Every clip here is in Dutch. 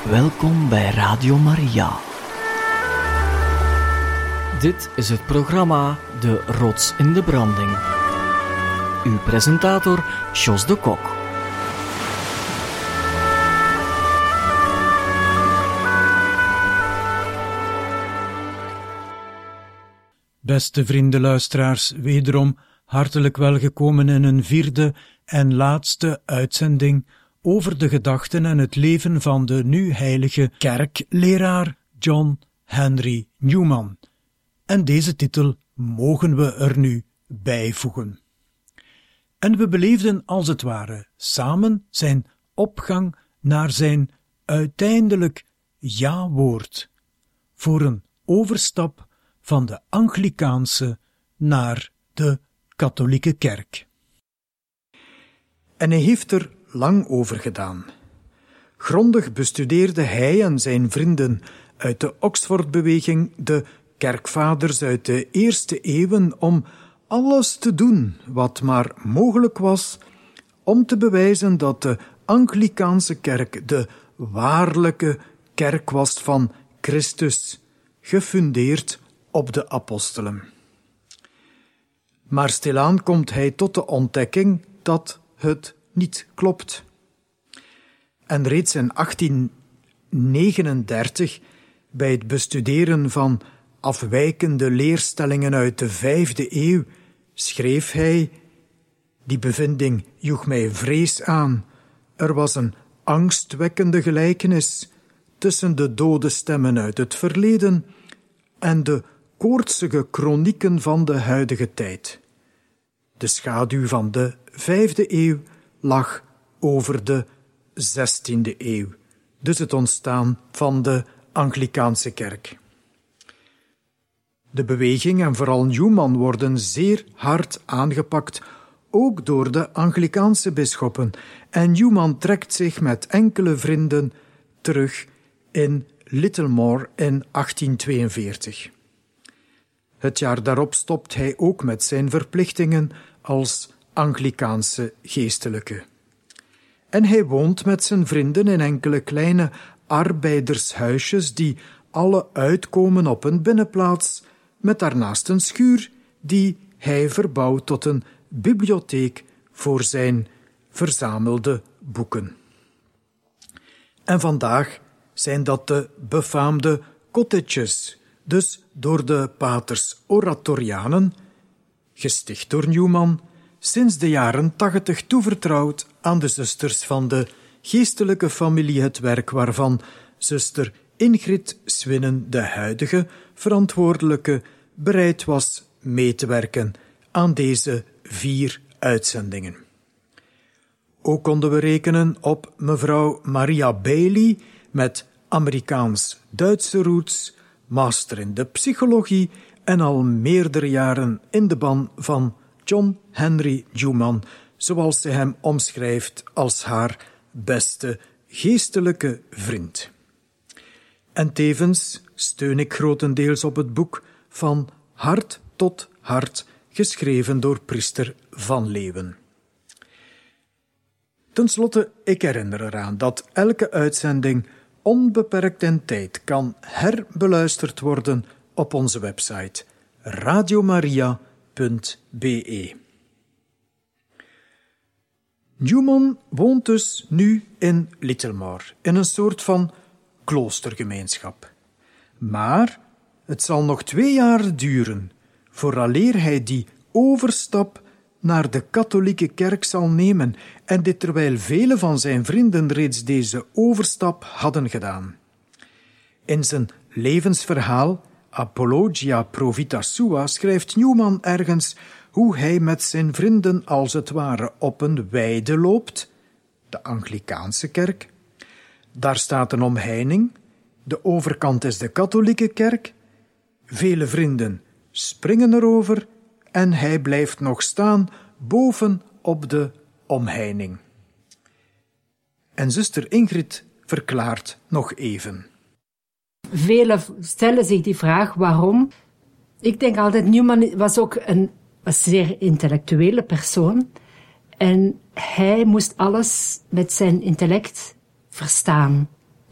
Welkom bij Radio Maria. Dit is het programma De Rots in de Branding. Uw presentator Jos de Kok. Beste vrienden luisteraars, wederom hartelijk welgekomen in een vierde en laatste uitzending over de gedachten en het leven van de nu heilige kerkleraar John Henry Newman. En deze titel mogen we er nu bijvoegen. En we beleefden als het ware samen zijn opgang naar zijn uiteindelijk ja-woord voor een overstap van de Anglikaanse naar de katholieke kerk. En hij heeft er lang over gedaan. Grondig bestudeerde hij en zijn vrienden uit de Oxford-beweging de kerkvaders uit de eerste eeuwen om alles te doen wat maar mogelijk was om te bewijzen dat de Anglikaanse kerk de waarlijke kerk was van Christus, gefundeerd op de apostelen. Maar stilaan komt hij tot de ontdekking dat het niet klopt. En reeds in 1839, bij het bestuderen van afwijkende leerstellingen uit de 5e eeuw, schreef hij: die bevinding joeg mij vrees aan. Er was een angstwekkende gelijkenis tussen de dode stemmen uit het verleden en de koortsige kronieken van de huidige tijd. De schaduw van de 5e eeuw lag over de 16e eeuw, dus het ontstaan van de Anglikaanse kerk. De beweging en vooral Newman worden zeer hard aangepakt, ook door de Anglikaanse bisschoppen, en Newman trekt zich met enkele vrienden terug in Littlemore in 1842. Het jaar daarop stopt hij ook met zijn verplichtingen als Anglikaanse geestelijke. En hij woont met zijn vrienden in enkele kleine arbeidershuisjes die alle uitkomen op een binnenplaats, met daarnaast een schuur die hij verbouwt tot een bibliotheek voor zijn verzamelde boeken. En vandaag zijn dat de befaamde cottages, dus door de paters Oratorianen, gesticht door Newman, sinds de jaren 80 toevertrouwd aan de zusters van de geestelijke familie, het werk waarvan zuster Ingrid Swinnen, de huidige verantwoordelijke, bereid was mee te werken aan deze 4 uitzendingen. Ook konden we rekenen op mevrouw Maria Bailey met Amerikaans-Duitse roots, master in de psychologie en al meerdere jaren in de ban van John Henry Newman, zoals ze hem omschrijft als haar beste geestelijke vriend. En tevens steun ik grotendeels op het boek Van Hart tot Hart, geschreven door priester Van Leeuwen. Ten slotte, ik herinner eraan dat elke uitzending onbeperkt in tijd kan herbeluisterd worden op onze website radiomaria.be. Newman woont dus nu in Littlemore, in een soort van kloostergemeenschap. Maar het zal nog 2 jaar duren vooraleer hij die overstap naar de katholieke kerk zal nemen, en dit terwijl vele van zijn vrienden reeds deze overstap hadden gedaan. In zijn levensverhaal Apologia pro vita sua schrijft Newman ergens hoe hij met zijn vrienden als het ware op een weide loopt, de Anglikaanse kerk. Daar staat een omheining, de overkant is de katholieke kerk. Vele vrienden springen erover en hij blijft nog staan boven op de omheining. En zuster Ingrid verklaart nog even. Velen stellen zich die vraag, waarom? Ik denk altijd, Newman was ook een zeer intellectuele persoon. En hij moest alles met zijn intellect verstaan.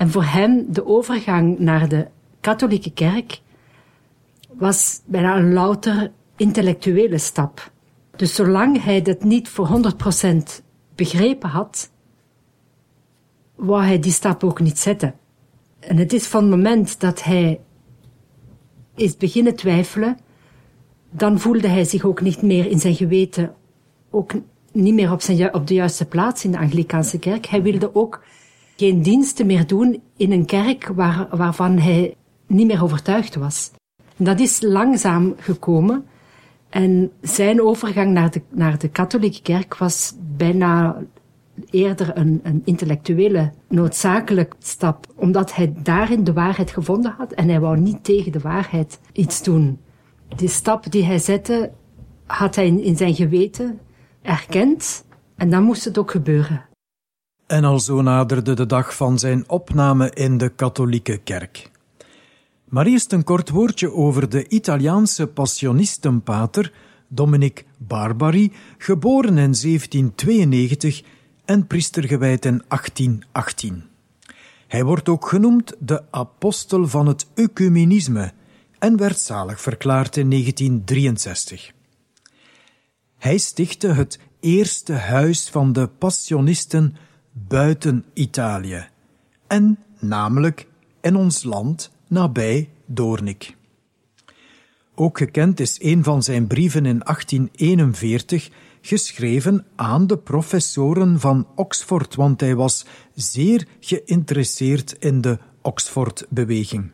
En voor hem de overgang naar de katholieke kerk was bijna een louter intellectuele stap. Dus zolang hij dat niet voor 100% begrepen had, wou hij die stap ook niet zetten. En het is van het moment dat hij is beginnen twijfelen, dan voelde hij zich ook niet meer in zijn geweten, ook niet meer op de juiste plaats in de Anglikaanse kerk. Hij wilde ook geen diensten meer doen in een kerk waarvan hij niet meer overtuigd was. En dat is langzaam gekomen. En zijn overgang naar de katholieke kerk was bijna eerder een intellectuele noodzakelijke stap, omdat hij daarin de waarheid gevonden had en hij wou niet tegen de waarheid iets doen. Die stap die hij zette, had hij in zijn geweten erkend en dan moest het ook gebeuren. En alzo naderde de dag van zijn opname in de katholieke kerk. Maar eerst een kort woordje over de Italiaanse passionistenpater Dominic Barbari, geboren in 1792 en priester gewijd in 1818. Hij wordt ook genoemd de apostel van het ecumenisme en werd zalig verklaard in 1963. Hij stichtte het eerste huis van de passionisten buiten Italië, en namelijk in ons land nabij Doornik. Ook gekend is een van zijn brieven in 1841, geschreven aan de professoren van Oxford, want hij was zeer geïnteresseerd in de Oxford-beweging.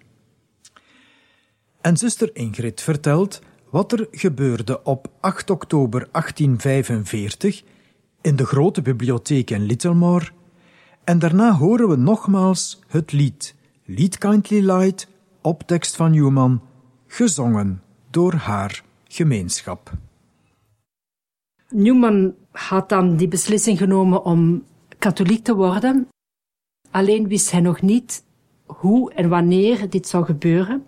En zuster Ingrid vertelt wat er gebeurde op 8 oktober 1845 in de grote bibliotheek in Littlemore, en daarna horen we nogmaals het lied Lead Kindly Light op tekst van Newman, gezongen door haar gemeenschap. Newman had dan die beslissing genomen om katholiek te worden. Alleen wist hij nog niet hoe en wanneer dit zou gebeuren.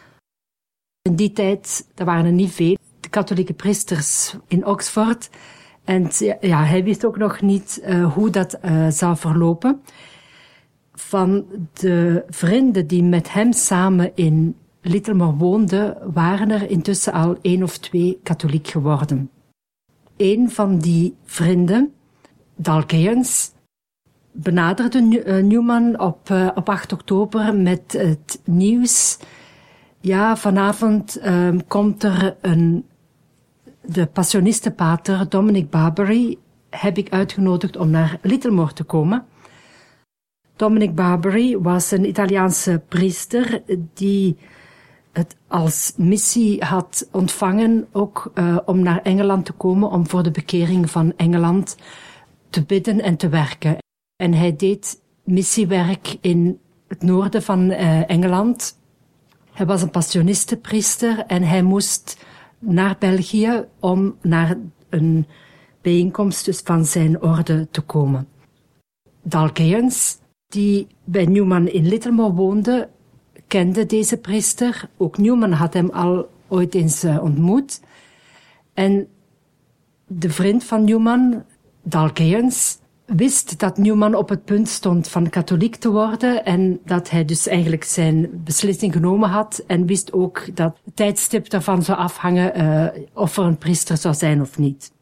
In die tijd, er waren er niet veel, de katholieke priesters in Oxford. En ja, hij wist ook nog niet hoe dat zou verlopen. Van de vrienden die met hem samen in Littlemore woonden, waren er intussen al 1 of 2 katholiek geworden. Een van die vrienden, Dalkeyans, benaderde Newman op 8 oktober met het nieuws. Ja, vanavond komt er de passionistenpater Dominic Barbari, heb ik uitgenodigd om naar Littlemore te komen. Dominic Barbari was een Italiaanse priester die het als missie had ontvangen, ook om naar Engeland te komen, om voor de bekering van Engeland te bidden en te werken. En hij deed missiewerk in het noorden van Engeland. Hij was een passionistenpriester en hij moest naar België om naar een bijeenkomst dus van zijn orde te komen. Dalkeyans, die bij Newman in Littlemore woonde, kende deze priester. Ook Newman had hem al ooit eens ontmoet. En de vriend van Newman, Dalkeyans, wist dat Newman op het punt stond van katholiek te worden en dat hij dus eigenlijk zijn beslissing genomen had en wist ook dat het tijdstip daarvan zou afhangen of er een priester zou zijn of niet.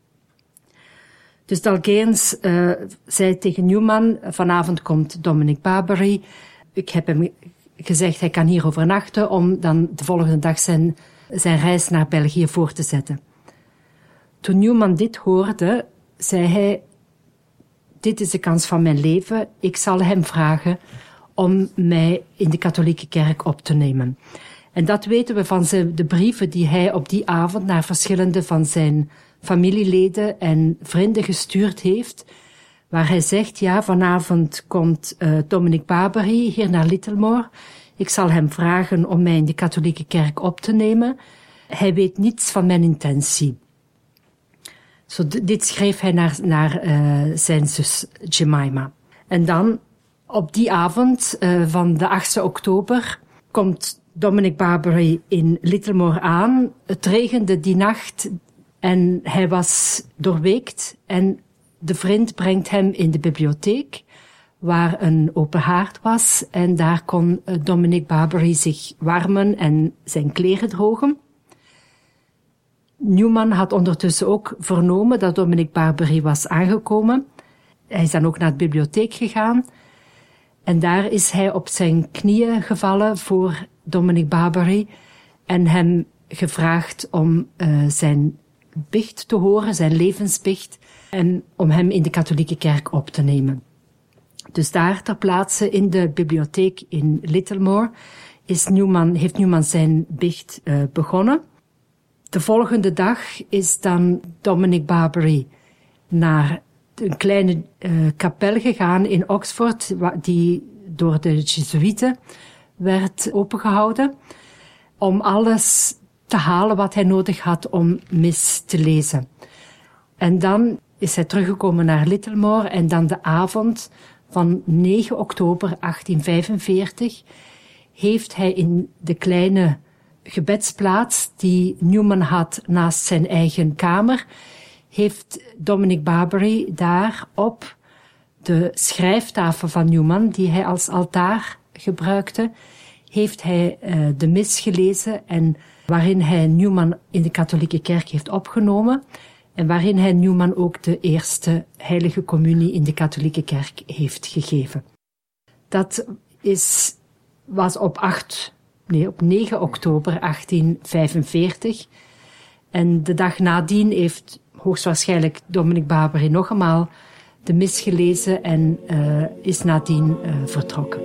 Dus Dalkeyans zei tegen Newman, vanavond komt Dominic Barbari. Ik heb hem gezegd, hij kan hier overnachten om dan de volgende dag zijn reis naar België voor te zetten. Toen Newman dit hoorde, zei hij, dit is de kans van mijn leven, ik zal hem vragen om mij in de katholieke kerk op te nemen. En dat weten we van de brieven die hij op die avond naar verschillende van zijn familieleden en vrienden gestuurd heeft, waar hij zegt, ja, vanavond komt Dominic Barbari hier naar Littlemore. Ik zal hem vragen om mij in de katholieke kerk op te nemen. Hij weet niets van mijn intentie. Zo, dit schreef hij naar zijn zus Jemima. En dan, op die avond van de 8e oktober, komt Dominic Barbari in Littlemore aan. Het regende die nacht en hij was doorweekt en de vriend brengt hem in de bibliotheek, waar een open haard was. En daar kon Dominic Barbary zich warmen en zijn kleren drogen. Newman had ondertussen ook vernomen dat Dominic Barbary was aangekomen. Hij is dan ook naar de bibliotheek gegaan. En daar is hij op zijn knieën gevallen voor Dominic Barbary en hem gevraagd om zijn biecht te horen, zijn levensbiecht, en om hem in de katholieke kerk op te nemen. Dus daar ter plaatse in de bibliotheek in Littlemore heeft Newman zijn biecht begonnen. De volgende dag is dan Dominic Barbary naar een kleine kapel gegaan in Oxford, die door de Jezuïeten werd opengehouden, om alles te halen wat hij nodig had om mis te lezen. En dan is hij teruggekomen naar Littlemore en dan de avond van 9 oktober 1845 heeft hij in de kleine gebedsplaats die Newman had naast zijn eigen kamer, heeft Dominic Barbary daar op de schrijftafel van Newman, die hij als altaar gebruikte, heeft hij de mis gelezen en waarin hij Newman in de katholieke kerk heeft opgenomen en waarin hij Newman ook de eerste heilige communie in de katholieke kerk heeft gegeven. Dat was op 9 oktober 1845 en de dag nadien heeft hoogstwaarschijnlijk Dominic Barbary nog eenmaal de mis gelezen en is nadien vertrokken.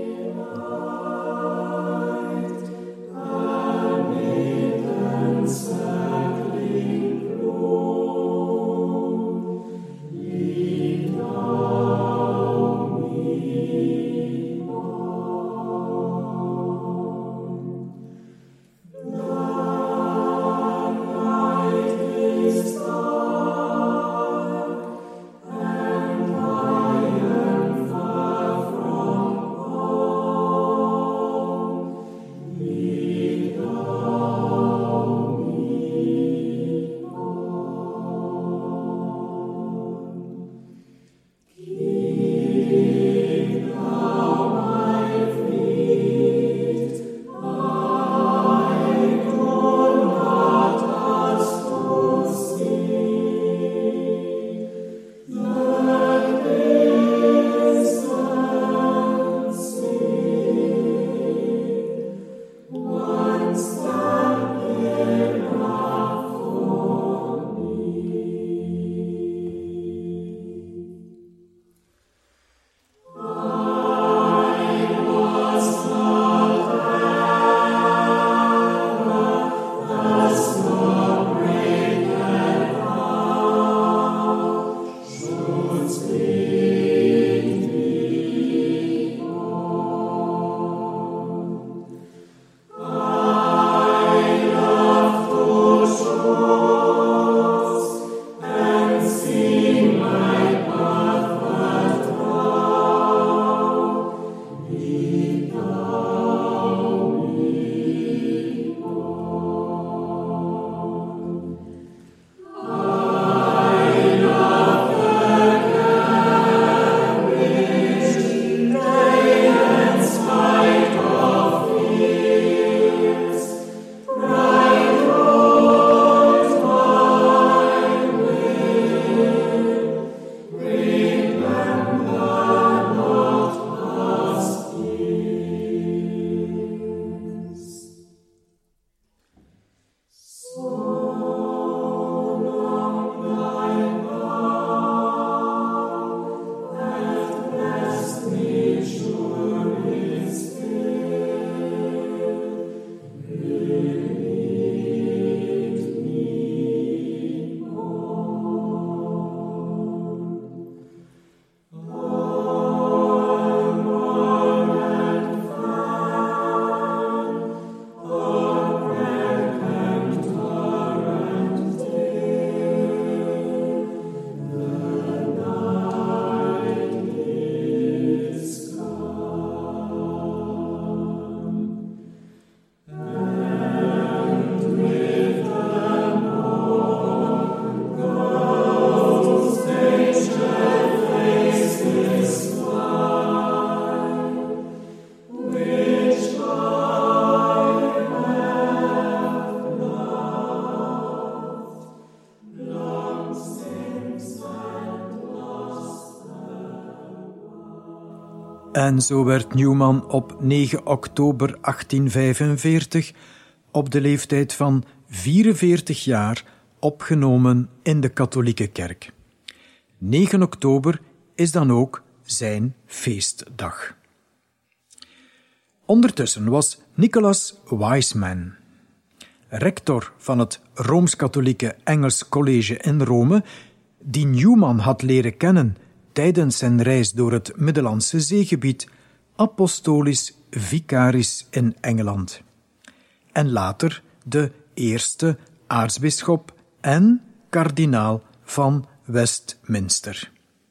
En zo werd Newman op 9 oktober 1845, op de leeftijd van 44 jaar, opgenomen in de katholieke kerk. 9 oktober is dan ook zijn feestdag. Ondertussen was Nicholas Wiseman, rector van het Rooms-Katholieke Engels College in Rome, die Newman had leren kennen tijdens zijn reis door het Middellandse Zeegebied, apostolisch vicaris in Engeland. En later de eerste aartsbisschop en kardinaal van Westminster.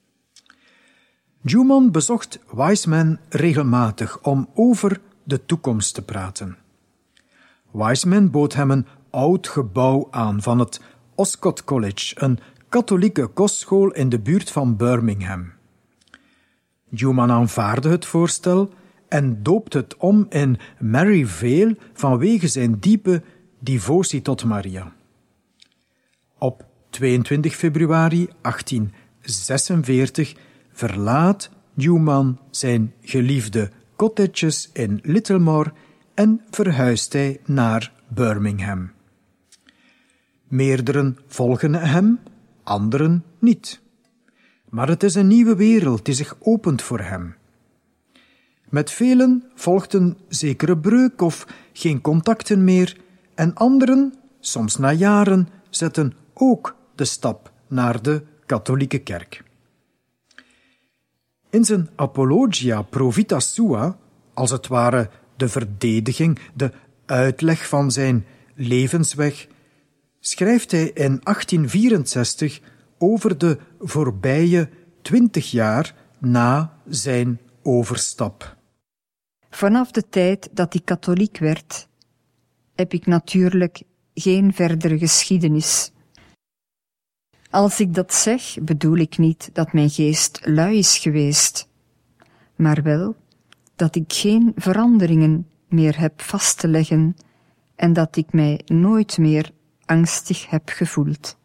Newman bezocht Wiseman regelmatig om over de toekomst te praten. Wiseman bood hem een oud gebouw aan van het Oscott College, een katholieke kostschool in de buurt van Birmingham. Newman aanvaardde het voorstel en doopte het om in Mary Vale vanwege zijn diepe devotie tot Maria. Op 22 februari 1846 verlaat Newman zijn geliefde cottages in Littlemore en verhuist hij naar Birmingham. Meerderen volgen hem, anderen niet. Maar het is een nieuwe wereld die zich opent voor hem. Met velen volgt een zekere breuk of geen contacten meer en anderen, soms na jaren, zetten ook de stap naar de katholieke kerk. In zijn Apologia Pro Vita Sua, als het ware de verdediging, de uitleg van zijn levensweg, schrijft hij in 1864 over de voorbije 20 jaar na zijn overstap. Vanaf de tijd dat ik katholiek werd, heb ik natuurlijk geen verdere geschiedenis. Als ik dat zeg, bedoel ik niet dat mijn geest lui is geweest, maar wel dat ik geen veranderingen meer heb vast te leggen en dat ik mij nooit meer angstig heb gevoeld.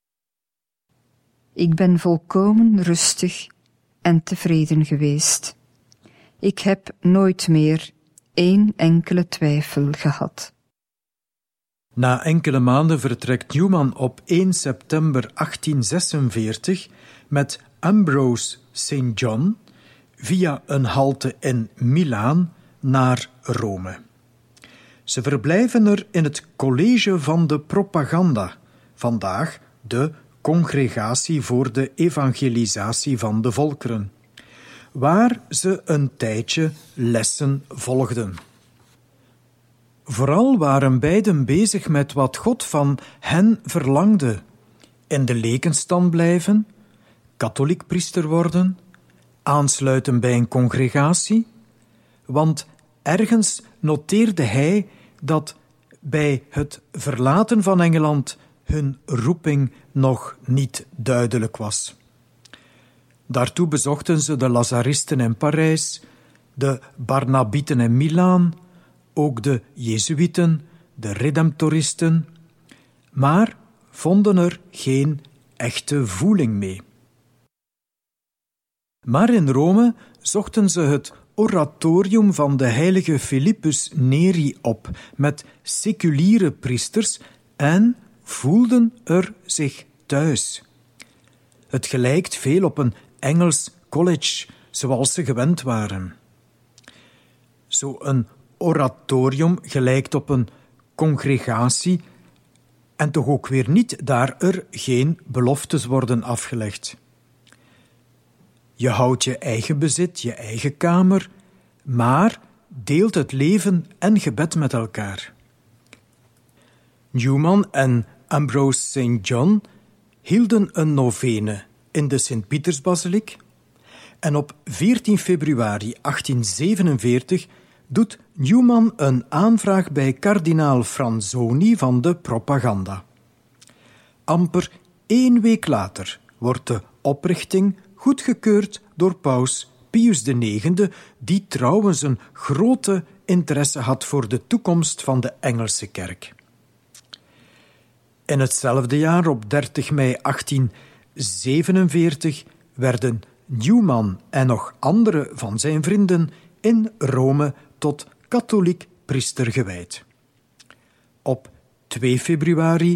Ik ben volkomen rustig en tevreden geweest. Ik heb nooit meer één enkele twijfel gehad. Na enkele maanden vertrekt Newman op 1 september 1846 met Ambrose St. John via een halte in Milaan naar Rome. Ze verblijven er in het College van de Propaganda, vandaag de Congregatie voor de Evangelisatie van de Volkeren, waar ze een tijdje lessen volgden. Vooral waren beiden bezig met wat God van hen verlangde: in de lekenstand blijven, katholiek priester worden, aansluiten bij een congregatie, want ergens noteerde hij dat bij het verlaten van Engeland hun roeping nog niet duidelijk was. Daartoe bezochten ze de Lazaristen in Parijs, de Barnabieten in Milaan, ook de Jezuïeten, de Redemptoristen, maar vonden er geen echte voeling mee. Maar in Rome zochten ze het oratorium van de heilige Philippus Neri op met seculiere priesters en voelden er zich thuis. Het gelijkt veel op een Engels college, zoals ze gewend waren. Zo'n oratorium gelijkt op een congregatie en toch ook weer niet, daar er geen beloftes worden afgelegd. Je houdt je eigen bezit, je eigen kamer, maar deelt het leven en gebed met elkaar. Newman en Ambrose St. John hielden een novene in de Sint-Pietersbasiliek en op 14 februari 1847 doet Newman een aanvraag bij kardinaal Franzoni van de Propaganda. Amper 1 week later wordt de oprichting goedgekeurd door paus Pius IX, die trouwens een grote interesse had voor de toekomst van de Engelse kerk. In hetzelfde jaar, op 30 mei 1847, werden Newman en nog andere van zijn vrienden in Rome tot katholiek priester gewijd. Op 2 februari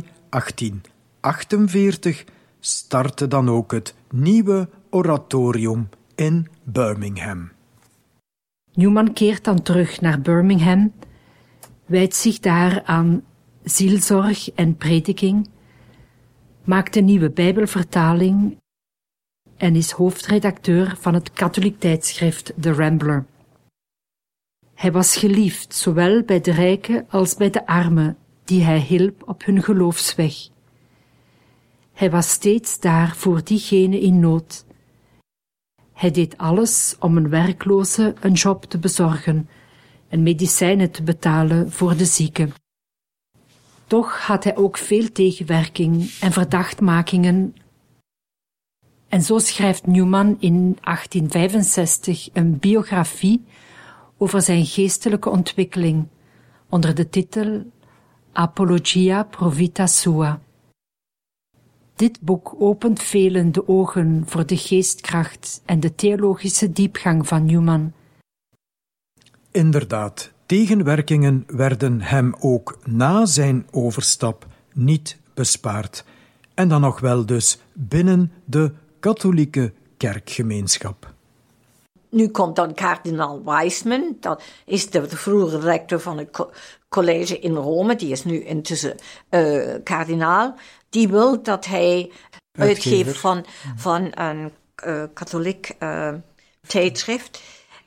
1848 startte dan ook het nieuwe oratorium in Birmingham. Newman keert dan terug naar Birmingham, wijdt zich daar aan zielzorg en prediking, maakt een nieuwe Bijbelvertaling en is hoofdredacteur van het katholiek tijdschrift The Rambler. Hij was geliefd, zowel bij de rijken als bij de armen, die hij hielp op hun geloofsweg. Hij was steeds daar voor diegenen in nood. Hij deed alles om een werkloze een job te bezorgen en medicijnen te betalen voor de zieken. Toch had hij ook veel tegenwerking en verdachtmakingen. En zo schrijft Newman in 1865 een biografie over zijn geestelijke ontwikkeling onder de titel Apologia pro vita sua. Dit boek opent velen de ogen voor de geestkracht en de theologische diepgang van Newman. Inderdaad, tegenwerkingen werden hem ook na zijn overstap niet bespaard. En dan nog wel dus binnen de katholieke kerkgemeenschap. Nu komt dan kardinaal Wiseman, dat is de vroegere rector van het college in Rome, die is nu intussen kardinaal. Die wil dat hij uitgeeft van een katholiek tijdschrift.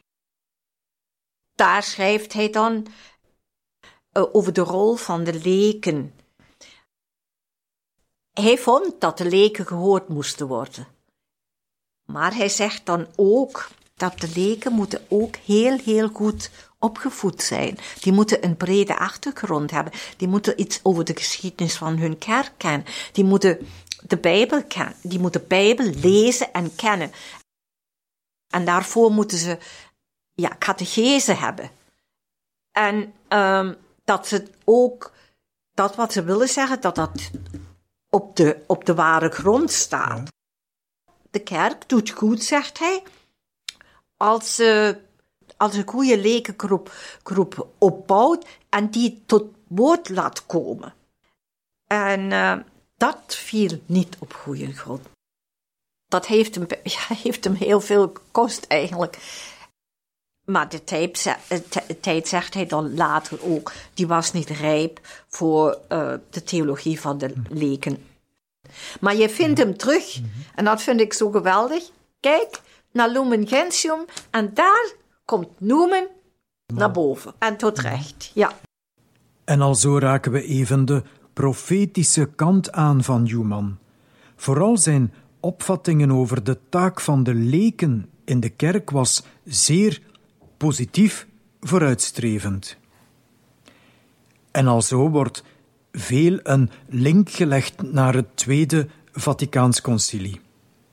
Daar schrijft hij dan over de rol van de leken. Hij vond dat de leken gehoord moesten worden. Maar hij zegt dan ook dat de leken moeten ook heel goed opgevoed zijn. Die moeten een brede achtergrond hebben. Die moeten iets over de geschiedenis van hun kerk kennen. Die moeten de Bijbel kennen. Die moeten de Bijbel lezen en kennen. En daarvoor moeten ze catechese hebben. En dat ze ook, dat wat ze willen zeggen, dat op de ware grond staat. De kerk doet goed, zegt hij, als een goede lekengroep opbouwt en die tot woord laat komen. En dat viel niet op goede grond. Dat heeft hem heel veel gekost eigenlijk. Maar de tijd, zegt hij dan later ook, die was niet rijp voor de theologie van de leken. Maar je vindt hem terug, en dat vind ik zo geweldig. Kijk naar Lumen Gentium, en daar komt Newman naar boven. En tot recht, ja. En alzo raken we even de profetische kant aan van Newman. Vooral zijn opvattingen over de taak van de leken in de kerk was zeer positief vooruitstrevend. En alzo wordt veel een link gelegd naar het Tweede Vaticaans Concilie.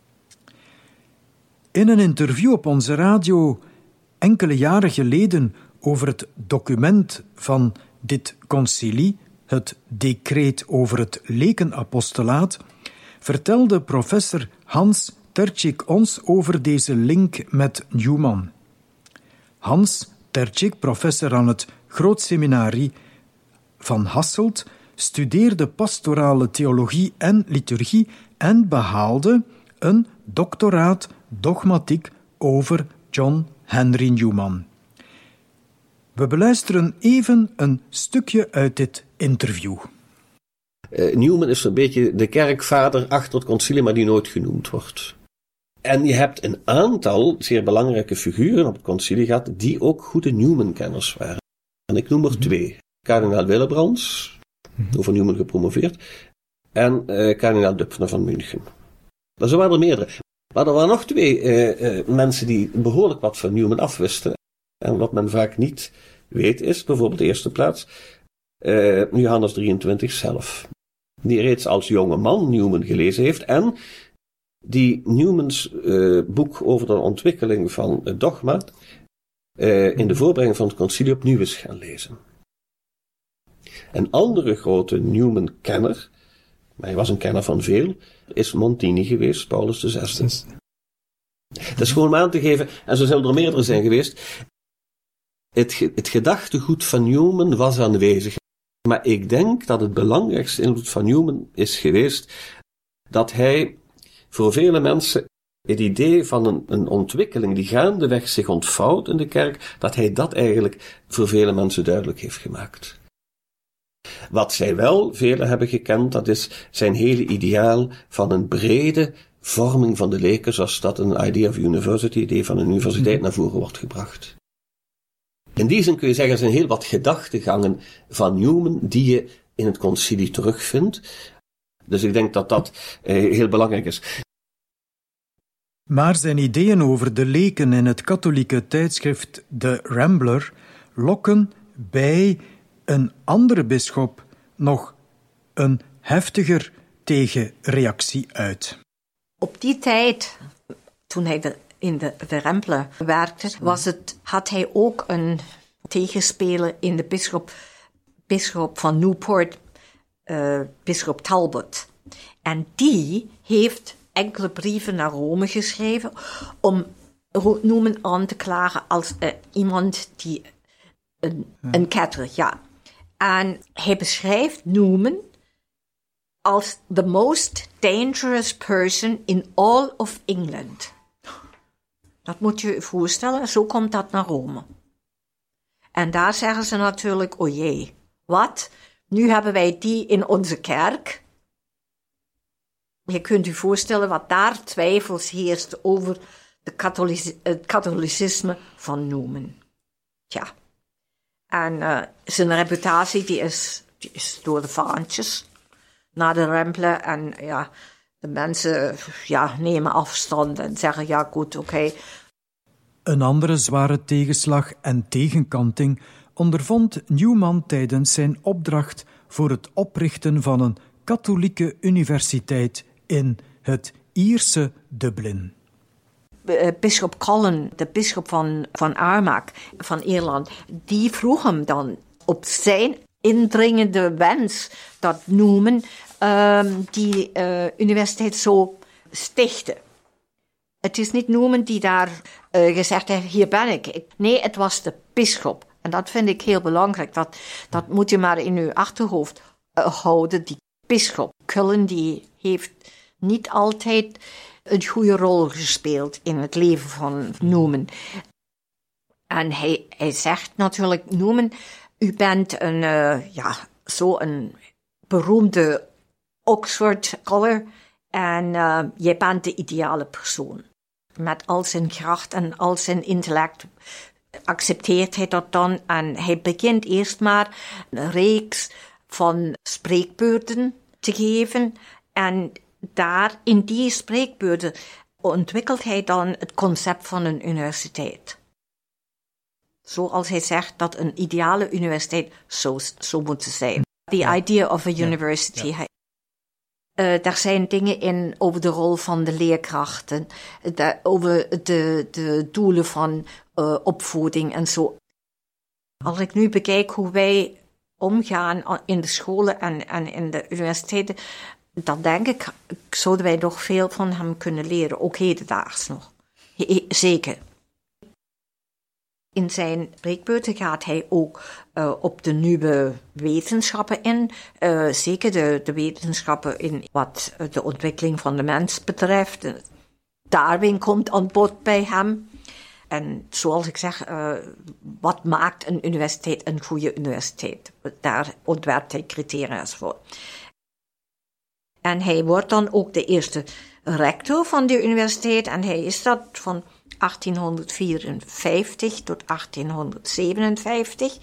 In een interview op onze radio enkele jaren geleden over het document van dit concilie, het decreet over het lekenapostolaat, vertelde professor Hans Tertschik ons over deze link met Newman. Hans Tertschik, professor aan het Grootseminarie van Hasselt, studeerde pastorale theologie en liturgie en behaalde een doctoraat dogmatiek over John Henry Newman. We beluisteren even een stukje uit dit interview. Newman is een beetje de kerkvader achter het concilie, maar die nooit genoemd wordt. En je hebt een aantal zeer belangrijke figuren op het concilie gehad die ook goede Newman-kenners waren. En ik noem er 2. Kardinaal Willebrands, over Newman gepromoveerd, en kardinaal Dupfner van München. Zo waren er meerdere. Maar er waren nog 2 mensen die behoorlijk wat van Newman afwisten. En wat men vaak niet weet is, bijvoorbeeld de eerste plaats, Johannes 23 zelf. Die reeds als jonge man Newman gelezen heeft en die Newmans boek over de ontwikkeling van het dogma in de voorbereiding van het concilie opnieuw is gaan lezen. Een andere grote Newman-kenner, maar hij was een kenner van veel, is Montini geweest, Paulus VI. Dat is gewoon om aan te geven, en zo zullen er meerdere zijn geweest. Het gedachtegoed van Newman was aanwezig. Maar ik denk dat het belangrijkste invloed van Newman is geweest dat hij voor vele mensen het idee van een ontwikkeling die gaandeweg zich ontvouwt in de kerk, dat hij dat eigenlijk voor vele mensen duidelijk heeft gemaakt. Wat zij wel, velen hebben gekend, dat is zijn hele ideaal van een brede vorming van de leken, zoals dat een idea of university, idee van een universiteit, naar voren wordt gebracht. In die zin kun je zeggen, er zijn heel wat gedachtegangen van Newman die je in het concilie terugvindt. Dus ik denk dat dat heel belangrijk is. Maar zijn ideeën over de leken in het katholieke tijdschrift The Rambler lokken bij een andere bisschop nog een heftiger tegenreactie uit. Op die tijd, toen hij in de Rambler werkte, had hij ook een tegenspeler in de bisschop van Newport, bisschop Talbot. En die heeft enkele brieven naar Rome geschreven om Newman aan te klagen als iemand die een ketter, ja. En hij beschrijft Newman als the most dangerous person in all of England. Dat moet je je voorstellen, zo komt dat naar Rome. En daar zeggen ze natuurlijk, o jee, wat? Nu hebben wij die in onze kerk. Je kunt u voorstellen wat daar twijfels heerst over het katholicisme van Newman. Ja. En zijn reputatie die is door de vaantjes naar de Rambler. En ja, de mensen nemen afstand en zeggen ja goed, oké. Een andere zware tegenslag en tegenkanting ondervond Newman tijdens zijn opdracht voor het oprichten van een katholieke universiteit in het Ierse Dublin. Bisschop Cullen, de bisschop van Armagh, van Ierland, die vroeg hem dan op zijn indringende wens dat Newman die universiteit zo stichtte. Het is niet Newman die daar gezegd heeft, hier ben ik. Nee, het was de bisschop. En dat vind ik heel belangrijk. Dat moet je maar in uw achterhoofd houden. Die bisschop Cullen, die heeft niet altijd een goede rol gespeeld in het leven van Newman. En hij zegt natuurlijk, Newman, u bent zo'n beroemde Oxford scholar en jij bent de ideale persoon. Met al zijn kracht en al zijn intellect accepteert hij dat dan en hij begint eerst maar een reeks van spreekbeurten te geven en daar in die spreekbeurten ontwikkelt hij dan het concept van een universiteit. Zoals hij zegt dat een ideale universiteit zo moet zijn. The idea of a university. Daar zijn dingen in over de rol van de leerkrachten, over de doelen van opvoeding en zo. Als ik nu bekijk hoe wij omgaan in de scholen en in de universiteiten, dan denk ik, zouden wij nog veel van hem kunnen leren, ook hedendaags nog. Zeker. In zijn spreekbeurten gaat hij ook op de nieuwe wetenschappen in. Zeker de wetenschappen in wat de ontwikkeling van de mens betreft. Darwin komt aan bod bij hem. En zoals ik zeg, wat maakt een universiteit een goede universiteit? Daar ontwerpt hij criteria's voor. En hij wordt dan ook de eerste rector van de universiteit. En hij is dat van 1854 tot 1857.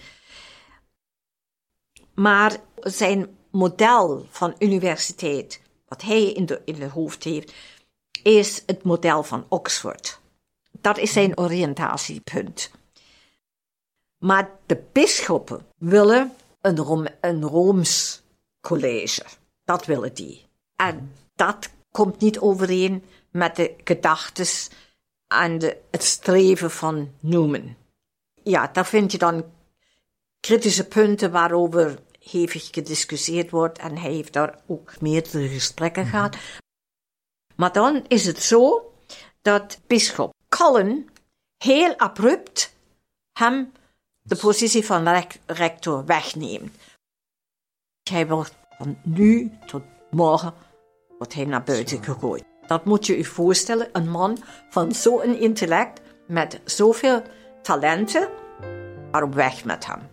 Maar zijn model van universiteit, wat hij in de hoofd heeft, is het model van Oxford. Dat is zijn oriëntatiepunt. Maar de bisschoppen willen een Rooms college. Dat willen die. En dat komt niet overeen met de gedachtes en het streven van Newman. Ja, daar vind je dan kritische punten waarover hevig gediscussieerd wordt. En hij heeft daar ook meerdere gesprekken gehad. Maar dan is het zo dat bisschop Cullen heel abrupt hem de positie van rector wegneemt. Hij wordt van nu tot morgen wordt hij naar buiten gegooid. Dat moet je je voorstellen, een man van zo'n intellect, met zoveel talenten, maar op weg met hem.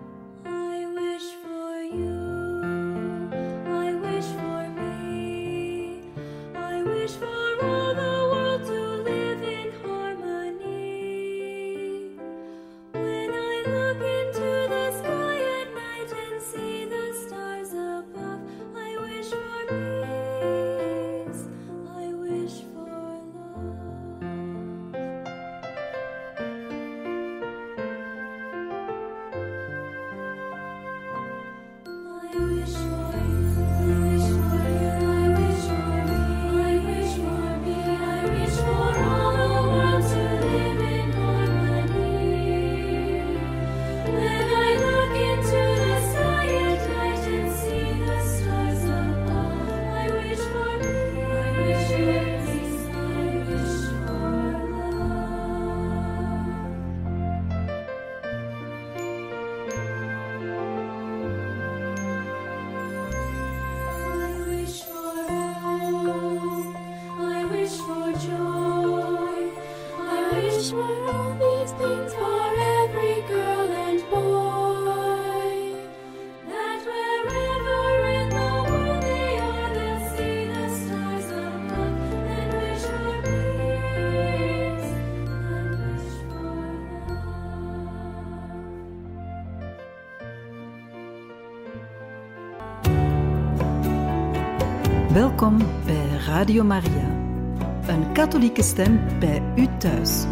Welkom bij Radio Maria, een katholieke stem bij u thuis.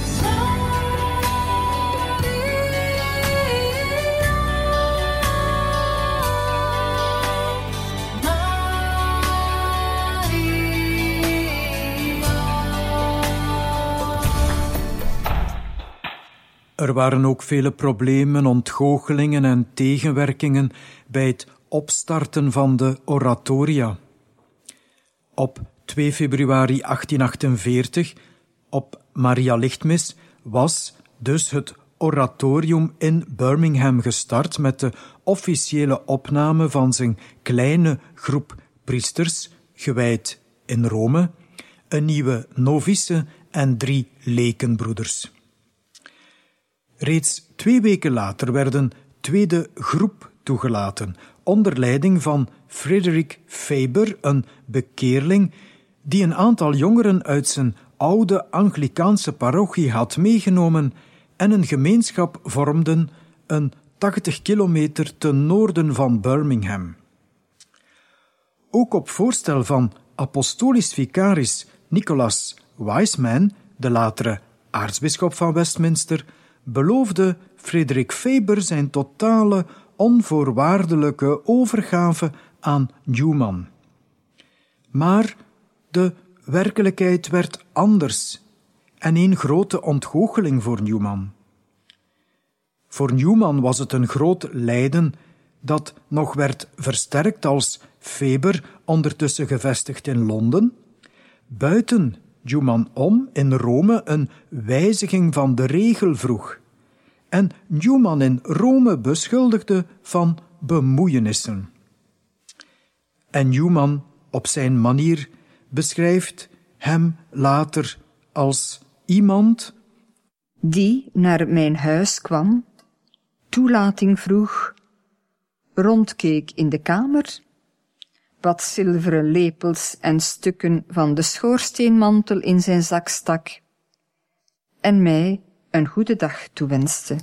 Er waren ook vele problemen, ontgoochelingen en tegenwerkingen bij het opstarten van de oratoria. Op 2 februari 1848, op Maria Lichtmis, was dus het oratorium in Birmingham gestart met de officiële opname van zijn kleine groep priesters, gewijd in Rome, een nieuwe novice en 3 lekenbroeders. Reeds 2 weken later werd een tweede groep toegelaten, onder leiding van Frederick Faber, een bekeerling die een aantal jongeren uit zijn oude Anglikaanse parochie had meegenomen en een gemeenschap vormden een 80 kilometer ten noorden van Birmingham. Ook op voorstel van apostolisch vicaris Nicholas Wiseman, de latere aartsbisschop van Westminster, beloofde Frederick Faber zijn totale, onvoorwaardelijke overgave aan Newman. Maar de werkelijkheid werd anders en een grote ontgoocheling voor Newman. Voor Newman was het een groot lijden dat nog werd versterkt als Faber, ondertussen gevestigd in Londen, buiten Newman om in Rome een wijziging van de regel vroeg en Newman in Rome beschuldigde van bemoeienissen. En Newman op zijn manier beschrijft hem later als iemand die naar mijn huis kwam, toelating vroeg, rondkeek in de kamer, wat zilveren lepels en stukken van de schoorsteenmantel in zijn zak stak en mij een goede dag toewenste.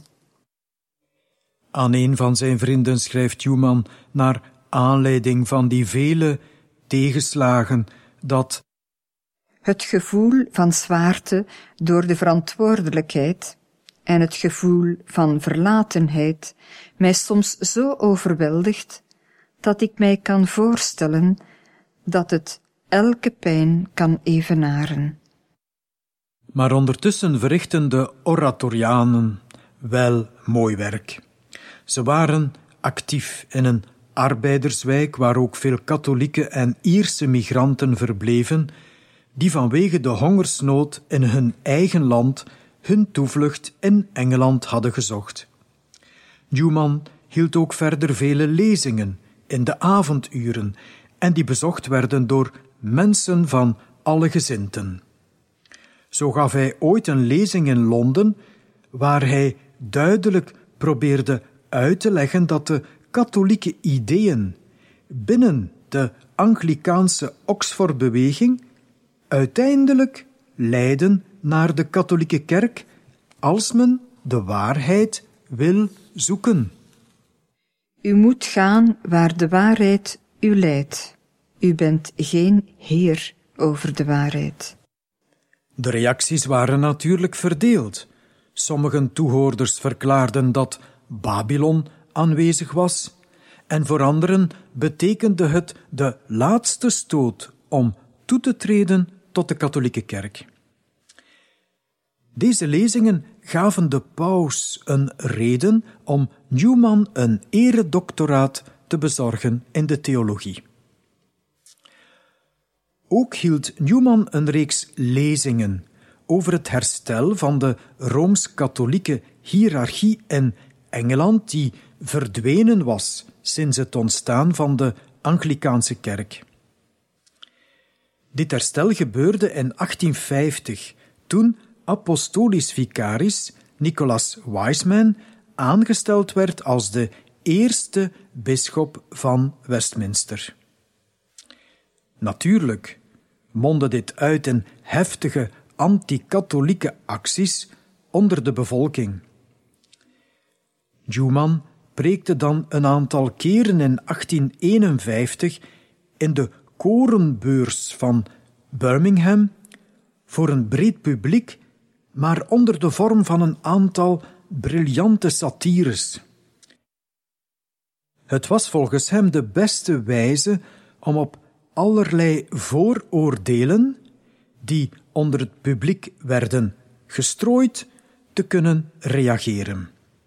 Aan een van zijn vrienden schrijft Newman naar aanleiding van die vele tegenslagen dat het gevoel van zwaarte door de verantwoordelijkheid en het gevoel van verlatenheid mij soms zo overweldigt dat ik mij kan voorstellen dat het elke pijn kan evenaren. Maar ondertussen verrichten de oratorianen wel mooi werk. Ze waren actief in een arbeiderswijk waar ook veel katholieke en Ierse migranten verbleven, die vanwege de hongersnood in hun eigen land hun toevlucht in Engeland hadden gezocht. Newman hield ook verder vele lezingen in de avonduren en die bezocht werden door mensen van alle gezindten. Zo gaf hij ooit een lezing in Londen waar hij duidelijk probeerde uit te leggen dat de katholieke ideeën binnen de Anglikaanse Oxford-beweging uiteindelijk leiden naar de katholieke kerk als men de waarheid wil zoeken. U moet gaan waar de waarheid u leidt. U bent geen heer over de waarheid. De reacties waren natuurlijk verdeeld. Sommige toehoorders verklaarden dat Babylon aanwezig was, en voor anderen betekende het de laatste stoot om toe te treden tot de katholieke kerk. Deze lezingen gaven de paus een reden om Newman een eredoctoraat te bezorgen in de theologie. Ook hield Newman een reeks lezingen over het herstel van de rooms-katholieke hiërarchie in Engeland, die verdwenen was sinds het ontstaan van de Anglikaanse kerk. Dit herstel gebeurde in 1850, toen apostolisch vicaris Nicholas Wiseman aangesteld werd als de eerste bisschop van Westminster. Natuurlijk mondde dit uit in heftige anti-katholieke acties onder de bevolking. Newman preekte dan een aantal keren in 1851 in de korenbeurs van Birmingham voor een breed publiek, maar onder de vorm van een aantal briljante satires. Het was volgens hem de beste wijze om op allerlei vooroordelen, die onder het publiek werden gestrooid, te kunnen reageren.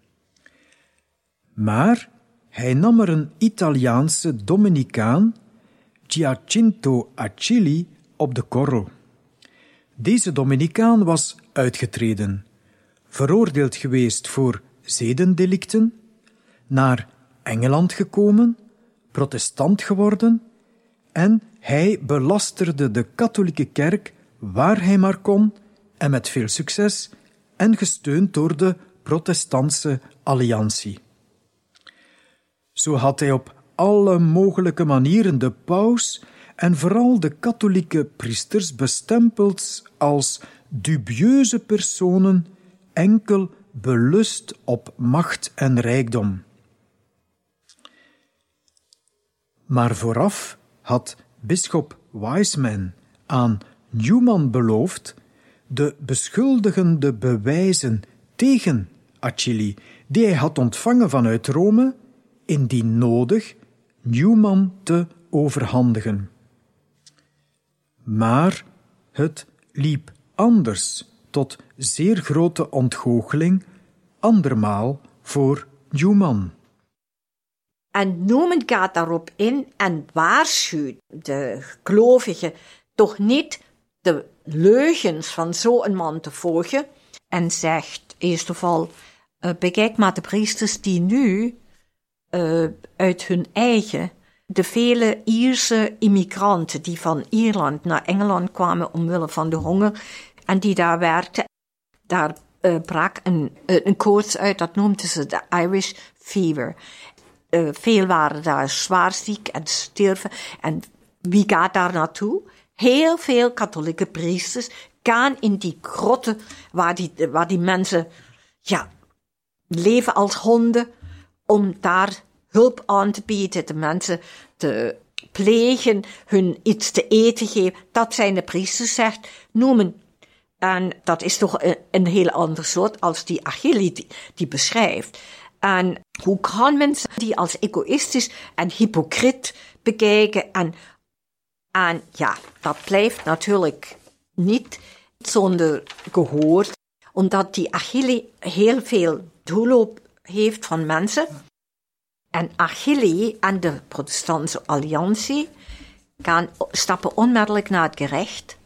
Maar hij nam er een Italiaanse Dominicaan, Giacinto Achilli, op de korrel. Deze Dominicaan was uitgetreden, veroordeeld geweest voor zedendelicten, naar Engeland gekomen, protestant geworden, en hij belasterde de katholieke kerk waar hij maar kon en met veel succes en gesteund door de protestantse alliantie. Zo had hij op alle mogelijke manieren de paus en vooral de katholieke priesters bestempeld als dubieuze personen, enkel belust op macht en rijkdom. Maar vooraf had bisschop Wiseman aan Newman beloofd de beschuldigende bewijzen tegen Achilli, die hij had ontvangen vanuit Rome, indien nodig, Newman te overhandigen. Maar het liep anders, tot zeer grote ontgoocheling, andermaal voor Newman. En Newman gaat daarop in en waarschuwt de gelovigen toch niet de leugens van zo'n man te volgen. En zegt, eerst of al, bekijk maar de priesters die nu uit hun eigen, de vele Ierse immigranten die van Ierland naar Engeland kwamen omwille van de honger en die daar werkten, daar brak een koorts uit, dat noemden ze de Irish fever. Veel waren daar zwaar ziek en sterven. En wie gaat daar naartoe? Heel veel katholieke priesters gaan in die grotten waar die mensen leven als honden, om daar hulp aan te bieden, de mensen te plegen, hun iets te eten geven. Dat zijn de priesters, zegt Newman. En dat is toch een heel ander soort als die Achilli die beschrijft. En hoe kan mensen die als egoïstisch en hypocriet bekijken? En ja, dat blijft natuurlijk niet zonder gehoor, omdat die Achilli heel veel toeloop heeft van mensen. En Achilli en de protestantse alliantie stappen onmiddellijk naar het gerecht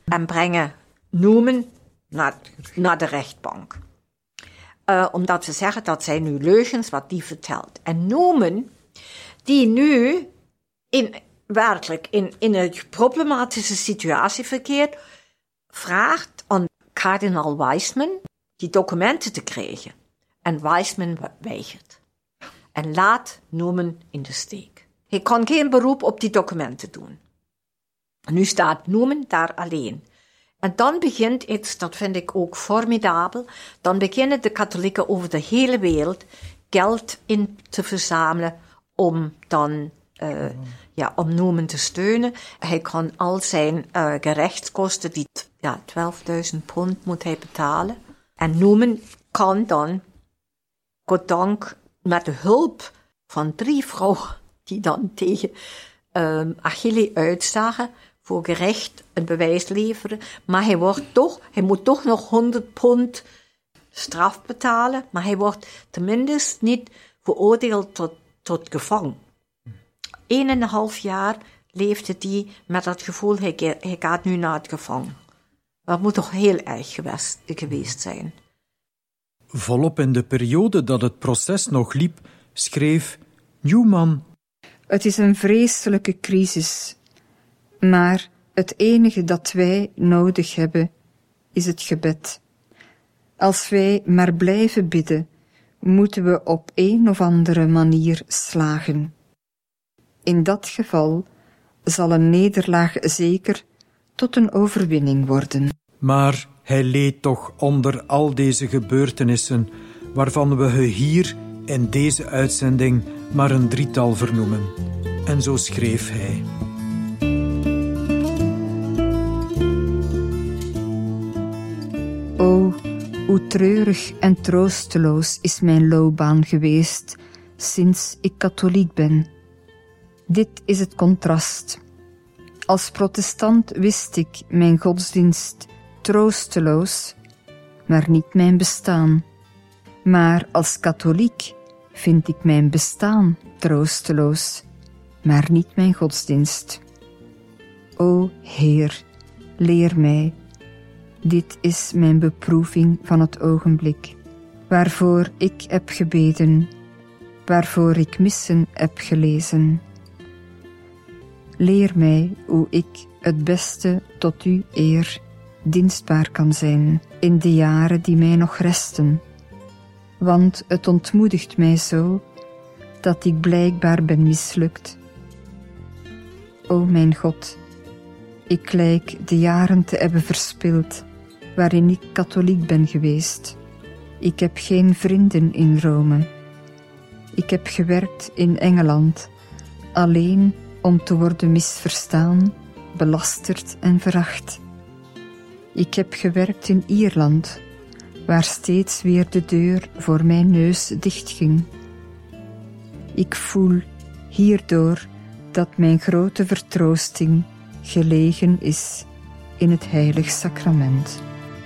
en brengen Newman naar de rechtbank. Omdat ze zeggen dat zijn nu leugens wat die vertelt. En Newman, die nu werkelijk in een problematische situatie verkeert, vraagt aan kardinaal Wiseman die documenten te krijgen. En Wiseman weigert. En laat Newman in de steek. Hij kan geen beroep op die documenten doen. Nu staat Newman daar alleen. En dan begint iets, dat vind ik ook formidabel, dan beginnen de katholieken over de hele wereld geld in te verzamelen om dan om Newman te steunen. Hij kan al zijn gerechtskosten, die 12.000 pond moet hij betalen. En Newman kan dan, goddank, met de hulp van 3 vrouwen die dan tegen Achille uitzagen, voor gerecht een bewijs leveren. Maar hij moet toch nog 100 pond straf betalen, maar hij wordt tenminste niet veroordeeld tot gevangen. 1,5 jaar leefde hij met dat gevoel, hij gaat nu naar het gevangen. Dat moet toch heel erg geweest zijn. Volop in de periode dat het proces nog liep, schreef Newman: Het is een vreselijke crisis, maar het enige dat wij nodig hebben, is het gebed. Als wij maar blijven bidden, moeten we op een of andere manier slagen. In dat geval zal een nederlaag zeker tot een overwinning worden. Maar hij leed toch onder al deze gebeurtenissen, waarvan we hier in deze uitzending maar een 3-tal vernoemen. En zo schreef hij: O, hoe treurig en troosteloos is mijn loopbaan geweest sinds ik katholiek ben. Dit is het contrast. Als protestant wist ik mijn godsdienst troosteloos, maar niet mijn bestaan. Maar als katholiek vind ik mijn bestaan troosteloos, maar niet mijn godsdienst. O Heer, leer mij. Dit is mijn beproeving van het ogenblik, waarvoor ik heb gebeden, waarvoor ik missen heb gelezen. Leer mij hoe ik het beste tot uw eer dienstbaar kan zijn in de jaren die mij nog resten. Want het ontmoedigt mij zo dat ik blijkbaar ben mislukt. O mijn God, ik lijk de jaren te hebben verspild waarin ik katholiek ben geweest. Ik heb geen vrienden in Rome. Ik heb gewerkt in Engeland, alleen om te worden misverstaan, belasterd en veracht. Ik heb gewerkt in Ierland, waar steeds weer de deur voor mijn neus dichtging. Ik voel hierdoor dat mijn grote vertroosting gelegen is in het heilig sacrament.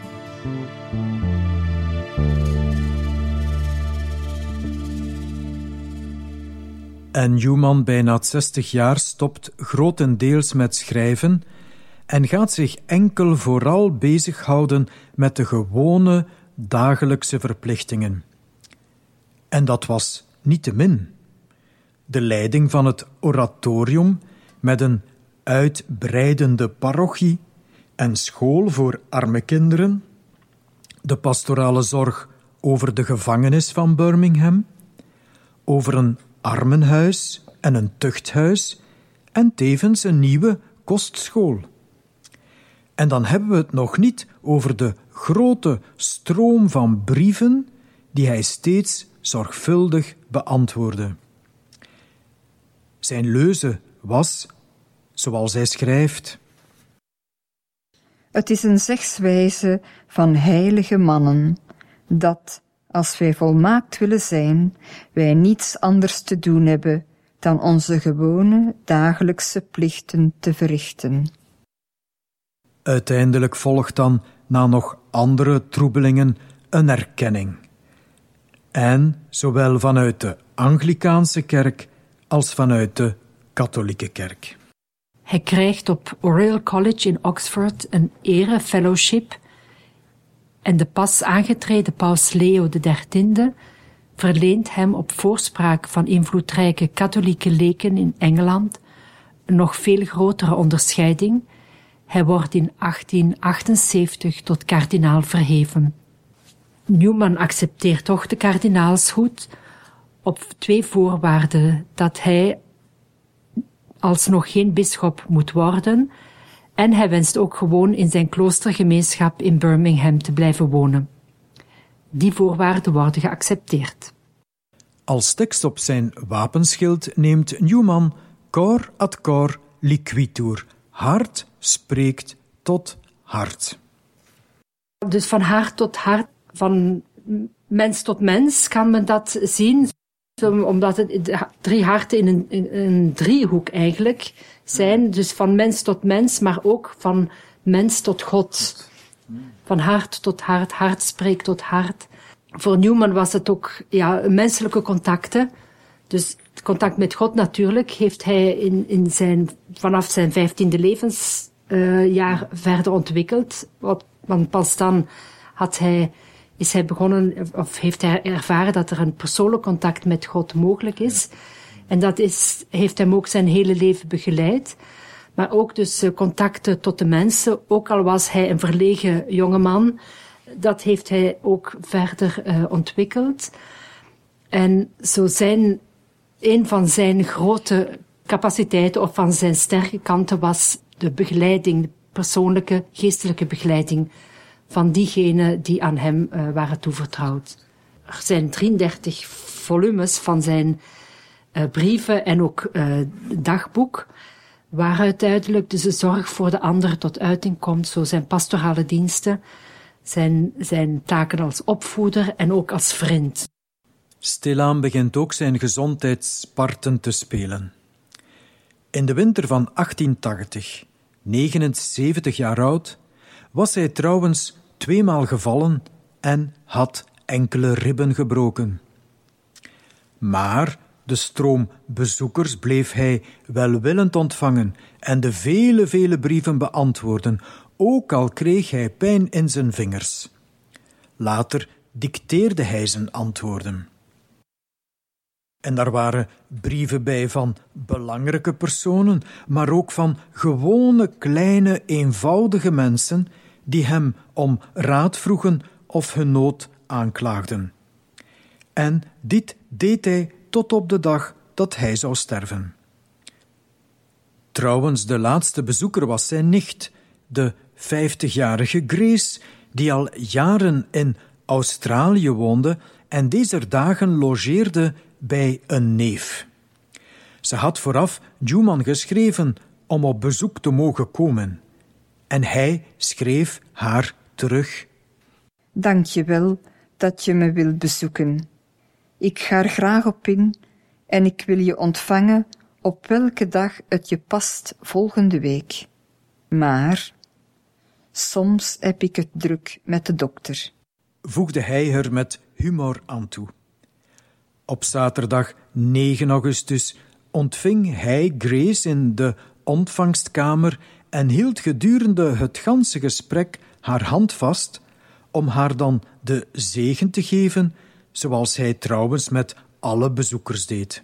En Newman, bijna 60 jaar, stopt grotendeels met schrijven en gaat zich enkel vooral bezighouden met de gewone dagelijkse verplichtingen. En dat was niettemin de leiding van het oratorium met een uitbreidende parochie en school voor arme kinderen, de pastorale zorg over de gevangenis van Birmingham, over een armenhuis en een tuchthuis en tevens een nieuwe kostschool. En dan hebben we het nog niet over de grote stroom van brieven die hij steeds zorgvuldig beantwoordde. Zijn leuze was, zoals hij schrijft: Het is een zegswijze van heilige mannen, dat, als wij volmaakt willen zijn, wij niets anders te doen hebben dan onze gewone dagelijkse plichten te verrichten. Uiteindelijk volgt dan, na nog andere troebelingen, een erkenning. En zowel vanuit de Anglicaanse kerk als vanuit de katholieke kerk. Hij krijgt op Oriel College in Oxford een erefellowship en de pas aangetreden paus Leo XIII verleent hem op voorspraak van invloedrijke katholieke leken in Engeland een nog veel grotere onderscheiding. Hij wordt in 1878 tot kardinaal verheven. Newman accepteert toch de kardinaalshoed op 2 voorwaarden: dat hij alsnog geen bisschop moet worden en hij wenst ook gewoon in zijn kloostergemeenschap in Birmingham te blijven wonen. Die voorwaarden worden geaccepteerd. Als tekst op zijn wapenschild neemt Newman cor ad cor liquitur. Hart spreekt tot hart. Dus van hart tot hart, van mens tot mens kan men dat zien, omdat het 3 harten in een driehoek eigenlijk zijn. Dus van mens tot mens, maar ook van mens tot God. Van hart tot hart, hart spreekt tot hart. Voor Newman was het ook menselijke contacten. Dus het contact met God natuurlijk heeft hij vanaf zijn 15e levensjaar verder ontwikkeld. Want pas dan is hij begonnen, of heeft hij ervaren dat er een persoonlijk contact met God mogelijk is. En dat heeft hem ook zijn hele leven begeleid. Maar ook dus contacten tot de mensen, ook al was hij een verlegen jongeman, dat heeft hij ook verder ontwikkeld. En zo een van zijn grote capaciteiten of van zijn sterke kanten was de begeleiding, de persoonlijke, geestelijke begeleiding van diegenen die aan hem waren toevertrouwd. Er zijn 33 volumes van zijn brieven en ook dagboek, waaruit duidelijk dus de zorg voor de ander tot uiting komt, zo zijn pastorale diensten, zijn taken als opvoeder en ook als vriend. Stilaan begint ook zijn gezondheidsparten te spelen. In de winter van 1880, 79 jaar oud, was hij trouwens 2 maal gevallen en had enkele ribben gebroken. Maar de stroom bezoekers bleef hij welwillend ontvangen en de vele brieven beantwoorden, ook al kreeg hij pijn in zijn vingers. Later dicteerde hij zijn antwoorden. En daar waren brieven bij van belangrijke personen, maar ook van gewone, kleine, eenvoudige mensen die hem om raad vroegen of hun nood aanklaagden. En dit deed hij tot op de dag dat hij zou sterven. Trouwens, de laatste bezoeker was zijn nicht, de 50-jarige Grace, die al jaren in Australië woonde en deze dagen logeerde bij een neef. Ze had vooraf Newman geschreven om op bezoek te mogen komen. En hij schreef haar terug. Dank je wel dat je me wilt bezoeken. Ik ga er graag op in en ik wil je ontvangen op welke dag het je past volgende week. Maar soms heb ik het druk met de dokter. Voegde hij er met humor aan toe. Op zaterdag 9 augustus ontving hij Grace in de ontvangstkamer en hield gedurende het ganse gesprek haar hand vast om haar dan de zegen te geven, zoals hij trouwens met alle bezoekers deed.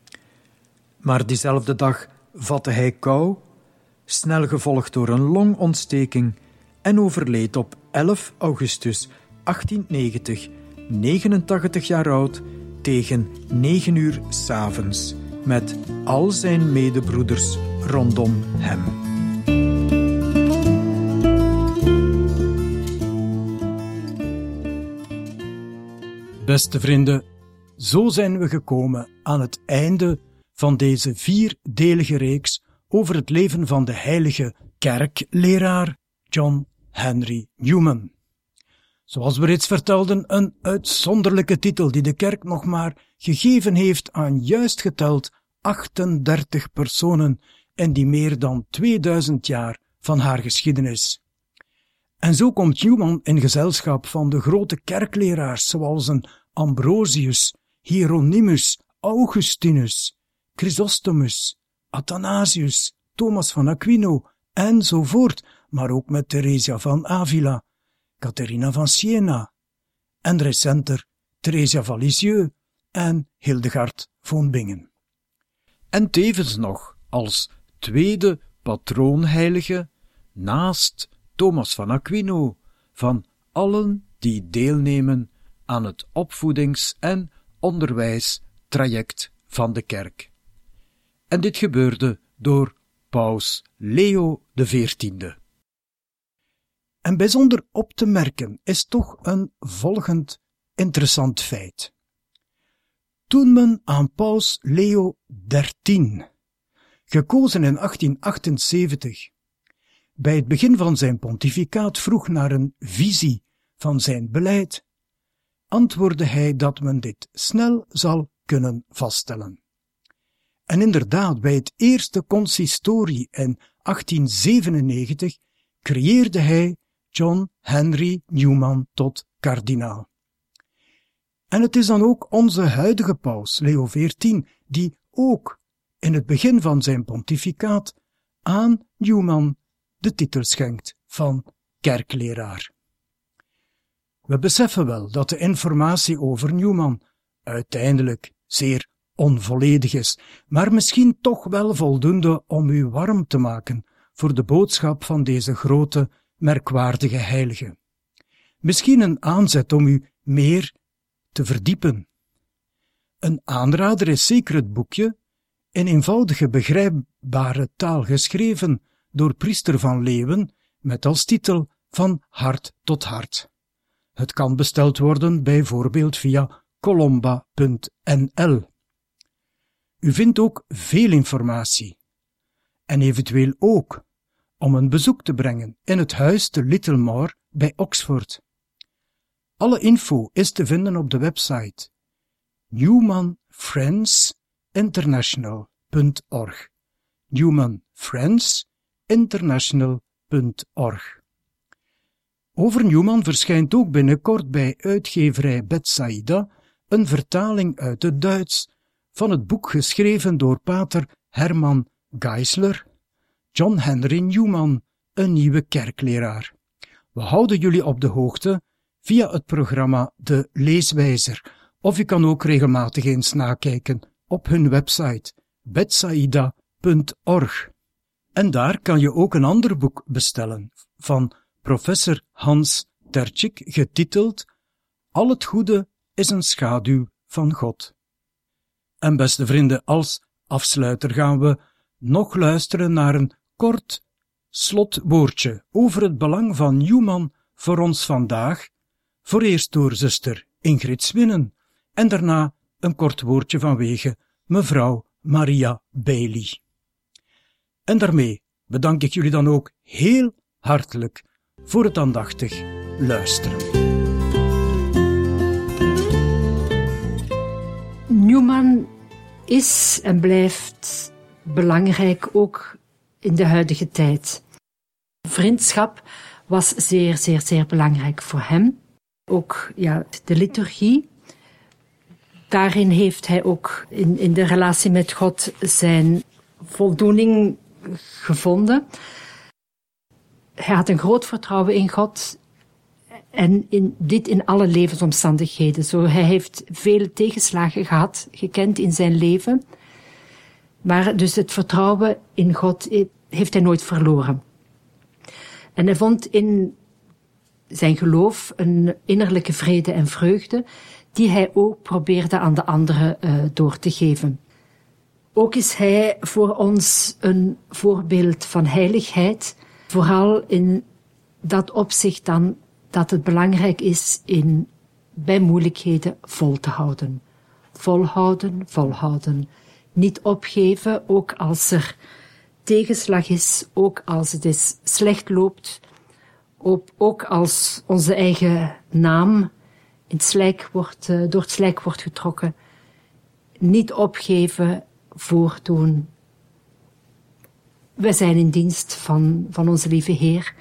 Maar diezelfde dag vatte hij kou, snel gevolgd door een longontsteking, en overleed op 11 augustus 1890, 89 jaar oud, tegen 9 uur 's avonds, met al zijn medebroeders rondom hem. Beste vrienden, zo zijn we gekomen aan het einde van deze 4-delige reeks over het leven van de heilige kerkleraar John Henry Newman. Zoals we reeds vertelden, een uitzonderlijke titel die de kerk nog maar gegeven heeft aan juist geteld 38 personen in die meer dan 2000 jaar van haar geschiedenis. En zo komt Newman in gezelschap van de grote kerkleraars zoals een Ambrosius, Hieronymus, Augustinus, Chrysostomus, Athanasius, Thomas van Aquino enzovoort, maar ook met Theresia van Avila, Catharina van Siena en recenter Theresia van Lisieux en Hildegard von Bingen. En tevens nog als tweede patroonheilige naast Thomas van Aquino van allen die deelnemen aan het opvoedings- en onderwijstraject van de kerk. En dit gebeurde door paus Leo XIV. En bijzonder op te merken is toch een volgend interessant feit. Toen men aan paus Leo XIII, gekozen in 1878, bij het begin van zijn pontificaat vroeg naar een visie van zijn beleid, antwoordde hij dat men dit snel zal kunnen vaststellen. En inderdaad, bij het eerste consistorie in 1897 creëerde hij John Henry Newman tot kardinaal. En het is dan ook onze huidige paus, Leo XIV, die ook in het begin van zijn pontificaat aan Newman de titel schenkt van kerkleraar. We beseffen wel dat de informatie over Newman uiteindelijk zeer onvolledig is, maar misschien toch wel voldoende om u warm te maken voor de boodschap van deze grote, merkwaardige heilige. Misschien een aanzet om u meer te verdiepen. Een aanrader is zeker het boekje, in eenvoudige, begrijpbare taal geschreven door priester Van Leeuwen, met als titel Van hart tot hart. Het kan besteld worden bijvoorbeeld via colomba.nl. U vindt ook veel informatie en eventueel ook om een bezoek te brengen in het huis te Littlemore bij Oxford. Alle info is te vinden op de website newmanfriendsinternational.org. newmanfriendsinternational.org. Over Newman verschijnt ook binnenkort bij uitgeverij Betsaida een vertaling uit het Duits van het boek geschreven door pater Herman Geisler, John Henry Newman, een nieuwe kerkleraar. We houden jullie op de hoogte via het programma De Leeswijzer, of je kan ook regelmatig eens nakijken op hun website betsaida.org. En daar kan je ook een ander boek bestellen van professor Hans Tertschik, getiteld Al het goede is een schaduw van God. En beste vrienden, als afsluiter gaan we nog luisteren naar een kort slotwoordje over het belang van Newman voor ons vandaag, voor eerst door zuster Ingrid Swinnen en daarna een kort woordje vanwege mevrouw Maria Bailey. En daarmee bedank ik jullie dan ook heel hartelijk voor het aandachtig luisteren. Newman is en blijft belangrijk ook in de huidige tijd. Vriendschap was zeer, zeer, zeer belangrijk voor hem. Ook de liturgie. Daarin heeft hij ook in de relatie met God zijn voldoening gevonden. Hij had een groot vertrouwen in God en dit in alle levensomstandigheden. Zo, hij heeft vele tegenslagen gekend in zijn leven, maar dus het vertrouwen in God heeft hij nooit verloren. En hij vond in zijn geloof een innerlijke vrede en vreugde die hij ook probeerde aan de anderen door te geven. Ook is hij voor ons een voorbeeld van heiligheid, vooral in dat opzicht dan dat het belangrijk is bij moeilijkheden vol te houden. Volhouden, volhouden. Niet opgeven, ook als er tegenslag is, ook als het eens slecht loopt, ook als onze eigen naam door het slijk wordt getrokken. Niet opgeven, voortdoen. Wij zijn in dienst van onze lieve Heer.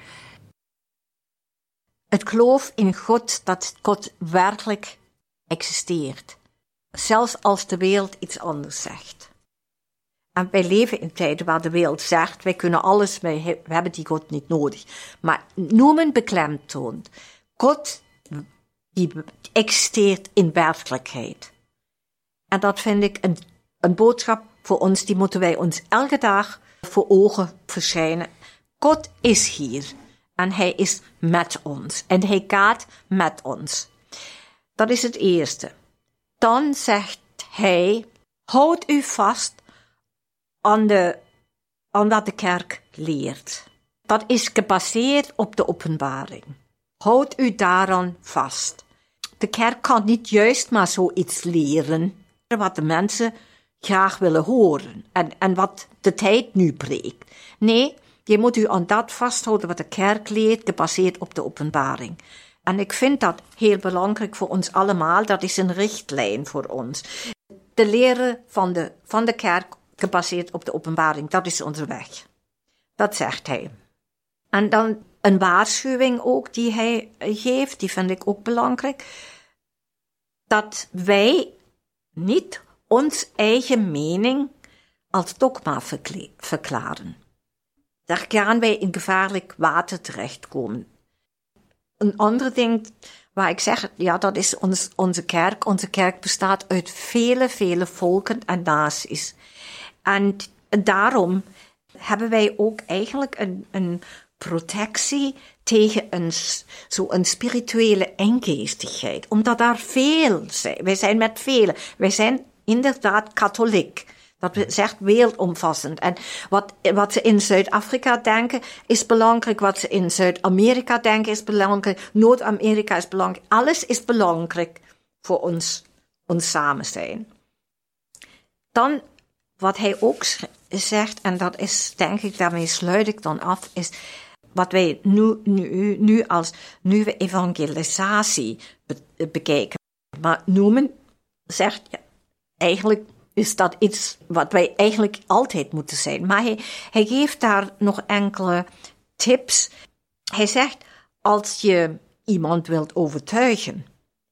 Het geloof in God, dat God werkelijk existeert. Zelfs als de wereld iets anders zegt. En wij leven in tijden waar de wereld zegt, wij kunnen alles, we hebben die God niet nodig. Maar Newman beklemtoont, God die existeert in werkelijkheid. En dat vind ik een boodschap voor ons, die moeten wij ons elke dag voor ogen verschijnen. God is hier en hij is met ons en hij gaat met ons. Dat is het eerste. Dan zegt hij, houd u vast aan wat de kerk leert. Dat is gebaseerd op de openbaring. Houd u daaraan vast. De kerk kan niet juist maar zoiets leren wat de mensen graag willen horen en wat de tijd nu preekt. Nee, je moet u aan dat vasthouden wat de kerk leert, gebaseerd op de openbaring. En ik vind dat heel belangrijk voor ons allemaal, dat is een richtlijn voor ons. De leren van de kerk gebaseerd op de openbaring, dat is onze weg. Dat zegt hij. En dan een waarschuwing ook die hij geeft, die vind ik ook belangrijk. Dat wij niet ons eigen mening als dogma verklaren. Daar gaan wij in gevaarlijk water terechtkomen. Een ander ding waar ik zeg, ja, dat is onze kerk. Onze kerk bestaat uit vele volken en naties. En daarom hebben wij ook eigenlijk een protectie tegen een spirituele enggeestigheid. Omdat daar veel zijn. Wij zijn met velen. Wij zijn inderdaad katholiek. Dat zegt wereldomvattend. En wat ze in Zuid-Afrika denken is belangrijk. Wat ze in Zuid-Amerika denken is belangrijk. Noord-Amerika is belangrijk. Alles is belangrijk voor ons samen zijn. Dan, wat hij ook zegt, en dat is, denk ik, daarmee sluit ik dan af, is wat wij nu als nieuwe evangelisatie bekijken. Maar Newman zegt, ja, eigenlijk is dat iets wat wij eigenlijk altijd moeten zijn. Maar hij geeft daar nog enkele tips. Hij zegt, als je iemand wilt overtuigen,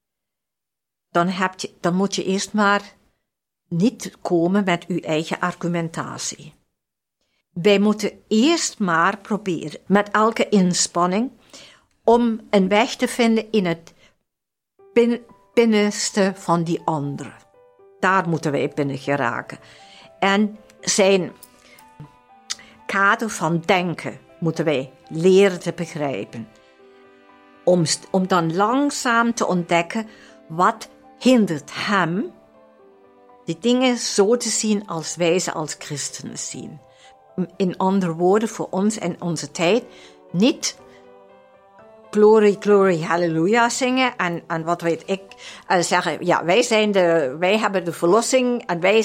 dan moet je eerst maar niet komen met uw eigen argumentatie. Wij moeten eerst maar proberen, met elke inspanning, om een weg te vinden in het binnenste van die andere. Daar moeten wij binnen geraken. En zijn kader van denken moeten wij leren te begrijpen. Om dan langzaam te ontdekken wat hindert hem die dingen zo te zien als wij ze als christenen zien. In andere woorden, voor ons en onze tijd, niet glory, glory, halleluja zingen en wat weet ik, zeggen, ja, wij hebben de verlossing en wij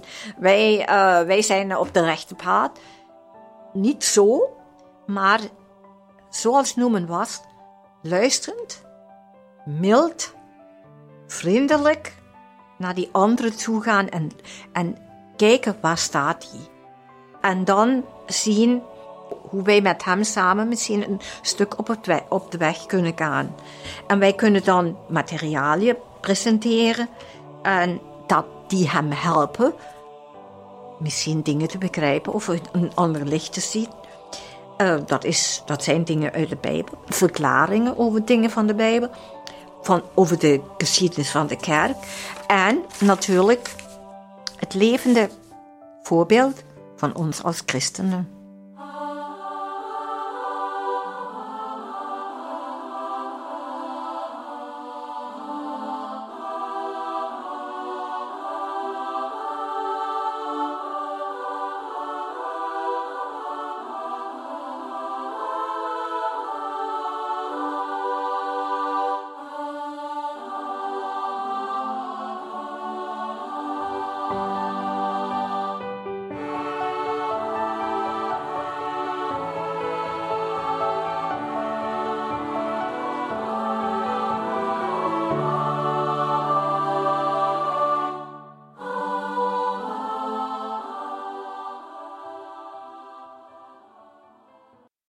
zijn op de rechte pad. Niet zo, maar zoals Newman was, luisterend, mild, vriendelijk naar die andere toe gaan en kijken waar staat hij. En dan zien hoe wij met hem samen misschien een stuk op de weg kunnen gaan. En wij kunnen dan materialen presenteren en die hem helpen misschien dingen te begrijpen of een ander licht te zien. Dat zijn dingen uit de Bijbel, verklaringen over dingen van de Bijbel, over de geschiedenis van de kerk en natuurlijk het levende voorbeeld van ons als christenen.